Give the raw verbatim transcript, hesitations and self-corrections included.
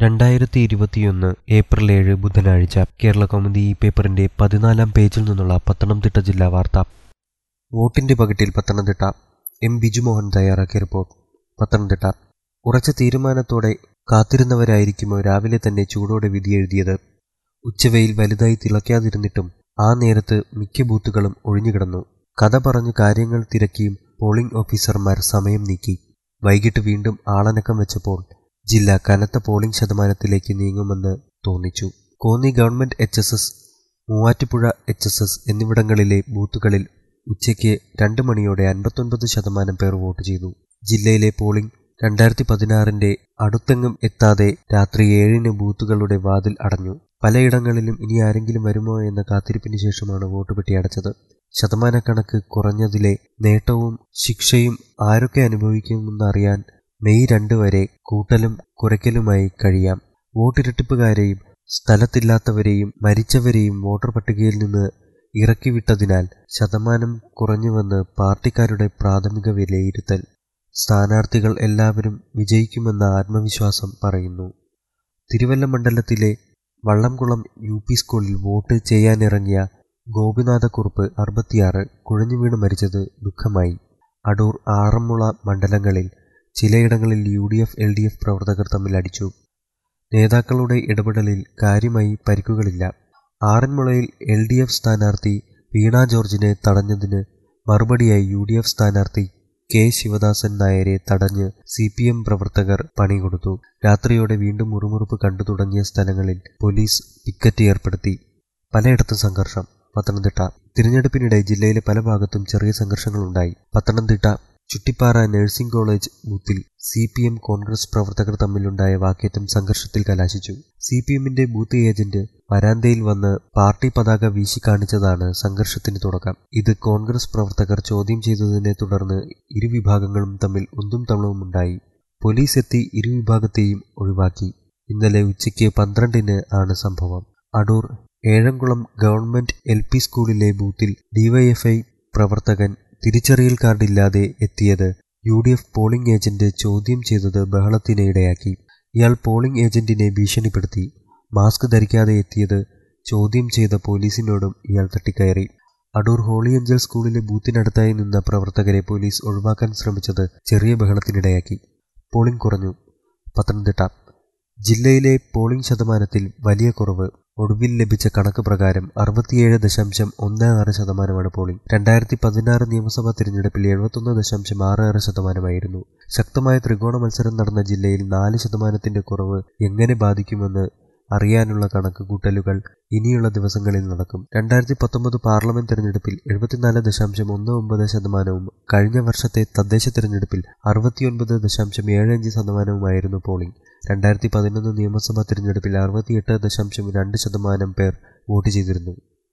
രണ്ടായിരത്തി ഇരുപത്തിയൊന്ന് ഏപ്രിൽ ഏഴ് ബുധനാഴ്ച കേരളകൗമുദി ഈ പേപ്പറിന്റെ പതിനാലാം പേജിൽ നിന്നുള്ള പത്തനംതിട്ട ജില്ലാ വാർത്ത. വോട്ടിന്റെ പകിട്ടിൽ പത്തനംതിട്ട. എം ബിജുമോഹൻ തയ്യാറാക്കിയ റിപ്പോർട്ട്. പത്തനംതിട്ട. ഉറച്ച തീരുമാനത്തോടെ കാത്തിരുന്നവരായിരിക്കുമോ രാവിലെ തന്നെ ചൂടോടെ വിധിയെഴുതിയത്. ഉച്ചവെയിൽ വലുതായി തിളയ്ക്കാതിരുന്നിട്ടും ആ നേരത്ത് മിക്ക ബൂത്തുകളും ഒഴിഞ്ഞുകിടന്നു. കഥ പറഞ്ഞു കാര്യങ്ങൾ തിരക്കിയും പോളിംഗ് ഓഫീസർമാർ സമയം നീക്കി. വൈകിട്ട് വീണ്ടും ആളനക്കം വെച്ചപ്പോൾ ജില്ല കനത്ത പോളിംഗ് ശതമാനത്തിലേക്ക് നീങ്ങുമെന്ന് തോന്നിച്ചു. Konni government H S S, Muvattupuzha H S S എന്നിവിടങ്ങളിലെ ബൂത്തുകളിൽ ഉച്ചയ്ക്ക് രണ്ട് മണിയോടെ അൻപത്തൊൻപത് ശതമാനം പേർ വോട്ട് ചെയ്തു. ജില്ലയിലെ പോളിംഗ് രണ്ടായിരത്തി പതിനാറിന്റെ അടുത്തെങ്ങും എത്താതെ രാത്രി ഏഴിന് ബൂത്തുകളുടെ വാതിൽ അടഞ്ഞു. പലയിടങ്ങളിലും ഇനി ആരെങ്കിലും വരുമോ എന്ന കാത്തിരിപ്പിന് ശേഷമാണ് വോട്ട് പെട്ടി അടച്ചത്. ശതമാനക്കണക്ക് കുറഞ്ഞതിലെ നേട്ടവും ശിക്ഷയും ആരൊക്കെ അനുഭവിക്കുമെന്നറിയാൻ മെയ് രണ്ട് വരെ കൂട്ടലും കുറയ്ക്കലുമായി കഴിയാം. വോട്ടിരട്ടിപ്പുകാരെയും സ്ഥലത്തില്ലാത്തവരെയും മരിച്ചവരെയും വോട്ടർ പട്ടികയിൽ നിന്ന് ഇറക്കിവിട്ടതിനാൽ ശതമാനം കുറഞ്ഞുവെന്ന് പാർട്ടിക്കാരുടെ പ്രാഥമിക വിലയിരുത്തൽ. സ്ഥാനാർത്ഥികൾ എല്ലാവരും വിജയിക്കുമെന്ന ആത്മവിശ്വാസം പറയുന്നു. തിരുവല്ല മണ്ഡലത്തിലെ വള്ളംകുളം യു പി സ്കൂളിൽ വോട്ട് ചെയ്യാനിറങ്ങിയ ഗോപിനാഥക്കുറുപ്പ് അറുപത്തിയാറ് കുഴഞ്ഞുവീണ് മരിച്ചത് ദുഃഖമായി. അടൂർ, ആറന്മുള മണ്ഡലങ്ങളിൽ ചിലയിടങ്ങളിൽ U D F L D F പ്രവർത്തകർ തമ്മിൽ അടിച്ചു. നേതാക്കളുടെ ഇടപെടലിൽ കാര്യമായി പരിക്കുകളില്ല. ആറന്മുളയിൽ എൽ ഡി എഫ് സ്ഥാനാർത്ഥി വീണ ജോർജിനെ തടഞ്ഞതിന് മറുപടിയായി യു ഡി എഫ് സ്ഥാനാർത്ഥി കെ ശിവദാസൻ നായരെ തടഞ്ഞ് സി പി എം പ്രവർത്തകർ പണികൊടുത്തു. രാത്രിയോടെ വീണ്ടും മുറുമുറുപ്പ് കണ്ടു തുടങ്ങിയ സ്ഥലങ്ങളിൽ പോലീസ് പിക്കറ്റ് ഏർപ്പെടുത്തി. പലയിടത്തും സംഘർഷം. പത്തനംതിട്ട. തിരഞ്ഞെടുപ്പിനിടെ ജില്ലയിലെ പല ഭാഗത്തും ചെറിയ സംഘർഷങ്ങളുണ്ടായി. പത്തനംതിട്ട ചുട്ടിപ്പാറ നഴ്സിംഗ് കോളേജ് ബൂത്തിൽ സി പി എം കോൺഗ്രസ് പ്രവർത്തകർ തമ്മിലുണ്ടായ വാക്കേറ്റം സംഘർഷത്തിൽ കലാശിച്ചു. സി പി എമ്മിന്റെ ബൂത്ത് ഏജന്റ് വരാന്തയിൽ വന്ന് പാർട്ടി പതാക വീശിക്കാണിച്ചതാണ് സംഘർഷത്തിന് തുടക്കം. ഇത് കോൺഗ്രസ് പ്രവർത്തകർ ചോദ്യം ചെയ്തതിനെ തുടർന്ന് ഇരുവിഭാഗങ്ങളും തമ്മിൽ ഉന്തും തള്ളുമുണ്ടായി. പോലീസ് എത്തി ഇരുവിഭാഗത്തെയും ഒഴിവാക്കി. ഇന്നലെ ഉച്ചയ്ക്ക് പന്ത്രണ്ടിന് ആണ് സംഭവം. Adoor Ezhamkulam government L P സ്കൂളിലെ ബൂത്തിൽ ഡിവൈഎഫ്ഐ പ്രവർത്തകൻ തിരിച്ചറിയൽ കാർഡില്ലാതെ എത്തിയത് U D F polling agent ചോദ്യം ചെയ്തത് ബഹളത്തിന് ഇടയാക്കി. ഇയാൾ പോളിംഗ് ഏജന്റിനെ ഭീഷണിപ്പെടുത്തി. മാസ്ക് ധരിക്കാതെ എത്തിയത് ചോദ്യം ചെയ്ത പോലീസിനോടും ഇയാൾ തട്ടിക്കയറി. അടൂർ ഹോളി ഏഞ്ചൽ സ്കൂളിലെ ബൂത്തിനടുത്തായി നിന്ന പ്രവർത്തകരെ പോലീസ് ഒഴിവാക്കാൻ ശ്രമിച്ചത് ചെറിയ ബഹളത്തിനിടയാക്കി. പോളിംഗ് കുറഞ്ഞു. പത്തനംതിട്ട. ജില്ലയിലെ പോളിംഗ് ശതമാനത്തിൽ വലിയ കുറവ്. ഒടുവിൽ ലഭിച്ച കണക്ക് പ്രകാരം അറുപത്തിയേഴ് ദശാംശം ഒന്ന് ആറ് ശതമാനമാണ് പോളിംഗ്. രണ്ടായിരത്തി പതിനാറ് നിയമസഭാ തിരഞ്ഞെടുപ്പിൽ എഴുപത്തൊന്ന് ദശാംശം ആറ് ആറ് ശതമാനമായിരുന്നു. ശക്തമായ ത്രികോണ മത്സരം നടന്ന ജില്ലയിൽ നാല് ശതമാനത്തിന്റെ കുറവ് എങ്ങനെ ബാധിക്കുമെന്ന് അറിയാനുള്ള കണക്ക് കൂട്ടലുകൾ ഇനിയുള്ള ദിവസങ്ങളിൽ നടക്കും. രണ്ടായിരത്തി പത്തൊമ്പത് പാർലമെന്റ് തെരഞ്ഞെടുപ്പിൽ എഴുപത്തിനാല് ദശാംശം ഒന്ന് ഒമ്പത് ശതമാനവും കഴിഞ്ഞ വർഷത്തെ തദ്ദേശ തെരഞ്ഞെടുപ്പിൽ അറുപത്തിയൊൻപത് ദശാംശം ഏഴ് അഞ്ച് ശതമാനവുമായിരുന്നു പോളിംഗ്. രണ്ടായിരത്തി പതിനൊന്ന് നിയമസഭാ തിരഞ്ഞെടുപ്പിൽ അറുപത്തിയെട്ട് ദശാംശം രണ്ട് ശതമാനം പേർ വോട്ട് ചെയ്തിരുന്നു.